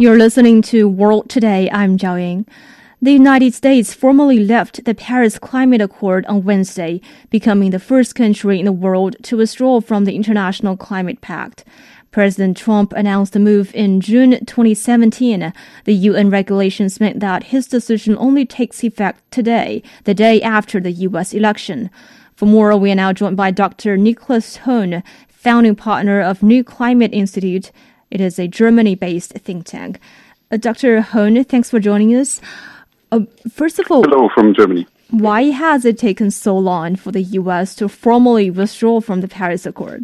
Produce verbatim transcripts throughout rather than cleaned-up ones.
You're listening to World Today. I'm Zhao Ying. The United States formally left the Paris Climate Accord on Wednesday, becoming the first country in the world to withdraw from the International Climate Pact. President Trump announced the move in June twenty seventeen. The U N regulations meant that his decision only takes effect today, the day after the U S election. For more, we are now joined by Doctor Nicholas Hohn, founding partner of New Climate Institute. It is a Germany-based think tank. Uh, Doctor Hohn, thanks for joining us. Uh, first of all, hello from Germany. Why has it taken so long for the U S to formally withdraw from the Paris Accord?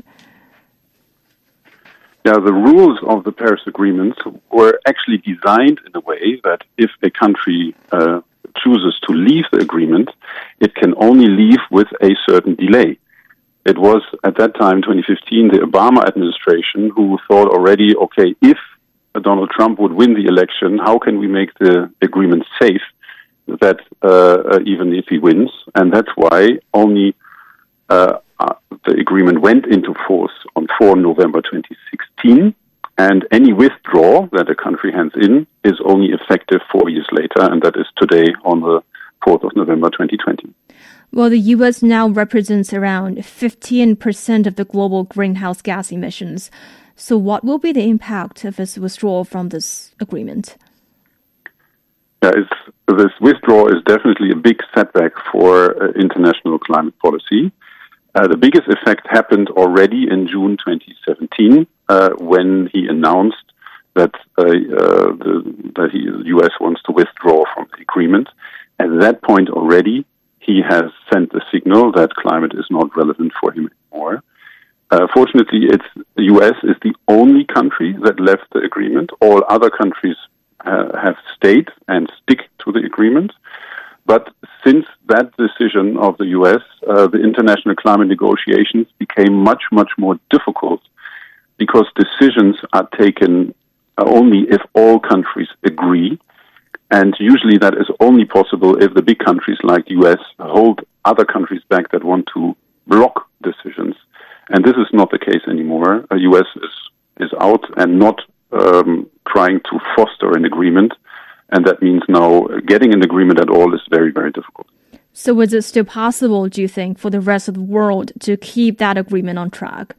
Yeah, the rules of the Paris Agreement were actually designed in a way that if a country uh, chooses to leave the agreement, it can only leave with a certain delay. It was, at that time, twenty fifteen, the Obama administration who thought already, okay, if Donald Trump would win the election, how can we make the agreement safe that uh, even if he wins? And that's why only uh, uh, the agreement went into force on the fourth of November twenty sixteen, and any withdrawal that a country hands in is only effective four years later, and that is today on the fourth of November twenty twenty. Well, the U S now represents around fifteen percent of the global greenhouse gas emissions. So what will be the impact of its withdrawal from this agreement? Yeah, it's, this withdrawal is definitely a big setback for uh, international climate policy. Uh, the biggest effect happened already in June twenty seventeen uh, when he announced that, uh, uh, the, that he, the U S wants to withdraw from the agreement. At that point already, he has sent the signal that climate is not relevant for him anymore. Uh, fortunately, it's, the U S is the only country that left the agreement. All other countries uh, have stayed and stick to the agreement. But since that decision of the U S, uh, the international climate negotiations became much, much more difficult because decisions are taken only if all countries agree. And usually that is only possible if the big countries like the U S hold other countries back that want to block decisions. And this is not the case anymore. The U S is, is out and not um, trying to foster an agreement. And that means now getting an agreement at all is very, very difficult. So is it still possible, do you think, for the rest of the world to keep that agreement on track?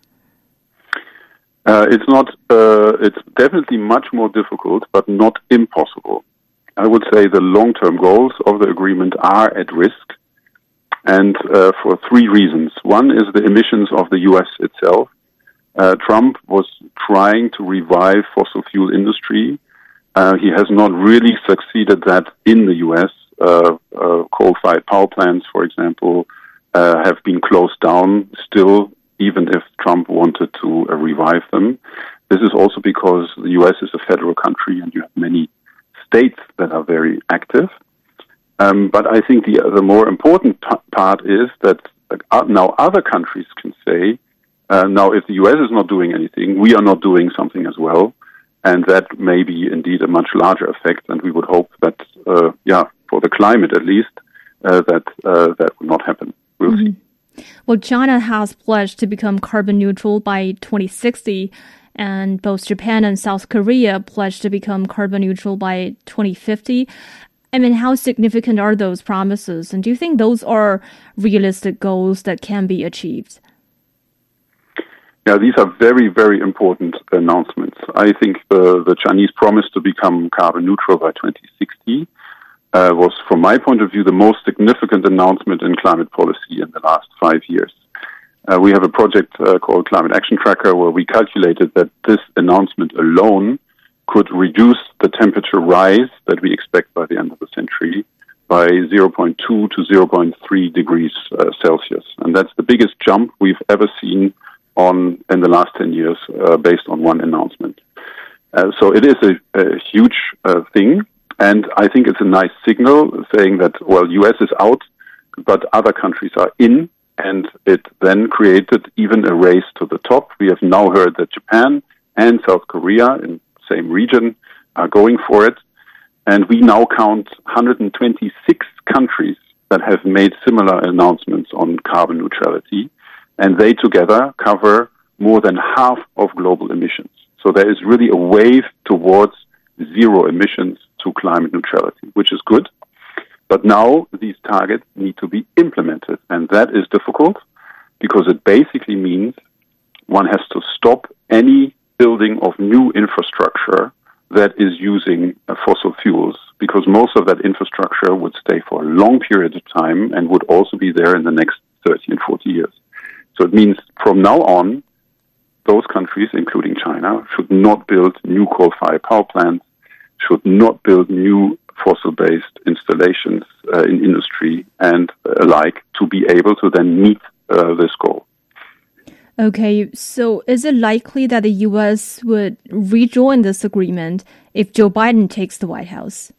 Uh, it's not. Uh, it's definitely much more difficult, but not impossible. I would say the long-term goals of the agreement are at risk, and uh, for three reasons. One is the emissions of the U S itself. Uh, Trump was trying to revive fossil fuel industry. Uh, he has not really succeeded that in the U S. Uh, uh, coal-fired power plants, for example, uh, have been closed down still, even if Trump wanted to uh, revive them. This is also because the U S is a federal country and you have many states that are very active. Um, but I think the, the more important p- part is that uh, now other countries can say, uh, now if the U S is not doing anything, we are not doing something as well. And that may be indeed a much larger effect. And we would hope that, uh, yeah, for the climate at least, uh, that uh, that will not happen. We'll mm-hmm. see. Well, China has pledged to become carbon neutral by twenty sixty. And both Japan and South Korea pledged to become carbon neutral by twenty fifty. I mean, how significant are those promises? And do you think those are realistic goals that can be achieved? Yeah, these are very, very important announcements. I think the, the Chinese promise to become carbon neutral by twenty sixty uh, was, from my point of view, the most significant announcement in climate policy in the last five years. Uh, we have a project uh, called Climate Action Tracker where we calculated that this announcement alone could reduce the temperature rise that we expect by the end of the century by zero point two to zero point three degrees uh, Celsius. And that's the biggest jump we've ever seen on in the last ten years uh, based on one announcement. Uh, so it is a, a huge uh, thing. And I think it's a nice signal saying that, well, U S is out, but other countries are in. And it then created even a race to the top. We have now heard that Japan and South Korea in the same region are going for it. And we now count one hundred twenty-six countries that have made similar announcements on carbon neutrality. And they together cover more than half of global emissions. So there is really a wave towards zero emissions to climate neutrality, which is good. But now these targets need to be implemented, and that is difficult because it basically means one has to stop any building of new infrastructure that is using uh, fossil fuels, because most of that infrastructure would stay for a long period of time and would also be there in the next thirty and forty years. So it means from now on, those countries, including China, should not build new coal-fired power plants, should not build new fossil-based installations uh, in industry and alike to be able to then meet uh, this goal. Okay, so is it likely that the U S would rejoin this agreement if Joe Biden takes the White House?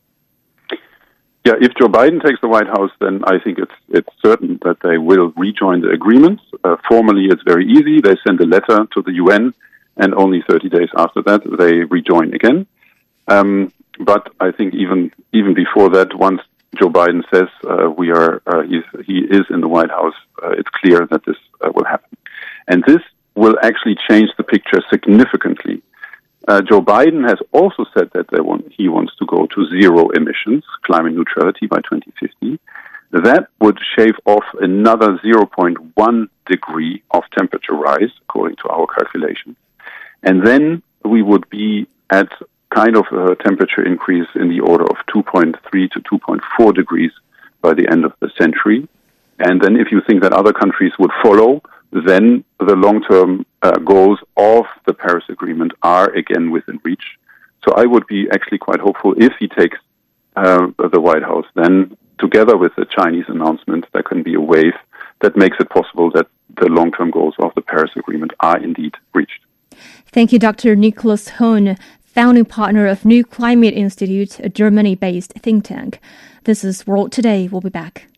Yeah, if Joe Biden takes the White House, then I think it's it's certain that they will rejoin the agreement. Uh, formally, it's very easy. They send a letter to the U N, and only thirty days after that, they rejoin again. Um, but I think even even before that, once Joe Biden says uh, we are uh, he's, he is in the White House, uh, it's clear that this uh, will happen. And this will actually change the picture significantly. Uh, Joe Biden has also said that they want, he wants to go to zero emissions, climate neutrality by twenty fifty. That would shave off another zero point one degree of temperature rise, according to our calculations. And then we would be at kind of a temperature increase in the order of two point three to two point four degrees by the end of the century. And then if you think that other countries would follow, then the long-term uh, goals of the Paris Agreement are again within reach. So I would be actually quite hopeful if he takes uh, the White House, then together with the Chinese announcement, there can be a wave that makes it possible that the long-term goals of the Paris Agreement are indeed reached. Thank you, Doctor Nicholas Hohn, founding partner of New Climate Institute, a Germany-based think tank. This is World Today. We'll be back.